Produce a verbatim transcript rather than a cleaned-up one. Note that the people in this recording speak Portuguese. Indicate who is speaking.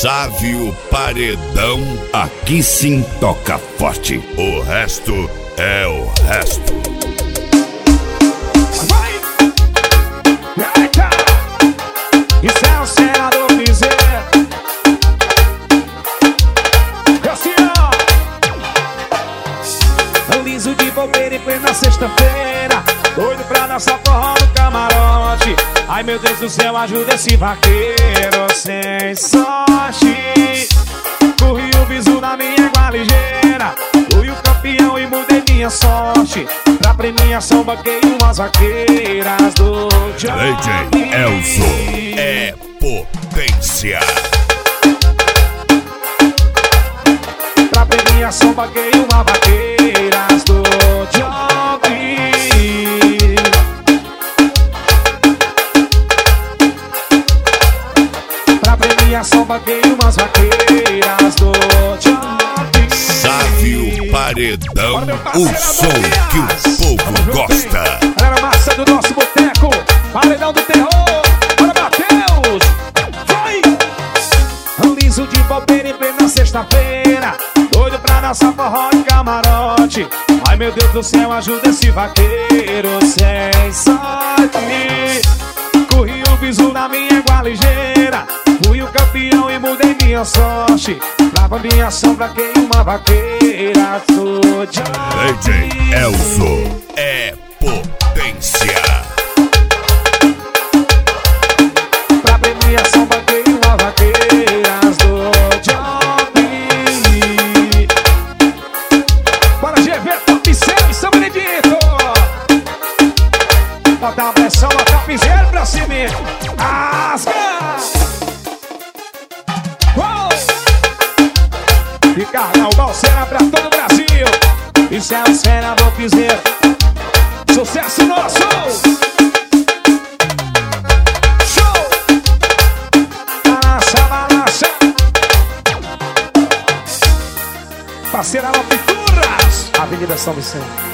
Speaker 1: Sávio Paredão, aqui sim toca forte. O resto é o resto.
Speaker 2: Vai! Eita! Isso é o senador Piseiro. Assim, ó. Liso de bobeira em plena sexta-feira, doido pra dançar forró no camarote. Ai meu Deus do céu, ajuda esse vaqueiro sem sorte. Corri o bisu na minha égua ligeira, fui o campeão e mudei minha sorte. Pra premiação banquei umas vaqueiras do
Speaker 1: D J Elzo é potência.
Speaker 2: Pra premiação banquei uma vaqueiras do Job. Pra premiação banquei umas vaqueiras do Job.
Speaker 1: Sávio Paredão, o som que o povo gosta.
Speaker 2: Galera massa do nosso boteco, Paredão do terror. Bora, Matheus! Vai! Liso de bobeira em plena sexta-feira, doido pra dançar forró de camarote. Ai meu Deus do céu, ajuda esse vaqueiro sem sorte. Corri o bisu na minha égua ligeira, fui o campeão e mudei minha sorte. Pra minha sombra quem uma vaqueira do
Speaker 1: D J Elzo é potência.
Speaker 2: Pra premiação banquei uma vaqueiras do Job. Bora, G V, top seis, São Benedito. Bota a pressão, bota a piseira pra cima. Asca! Uou! E carnaval cena pra todo o Brasil. Isso é o cena do piseiro. Sucesso nosso! Show! Balança, balança. Parceira Pinturas, Avenida São Vicente.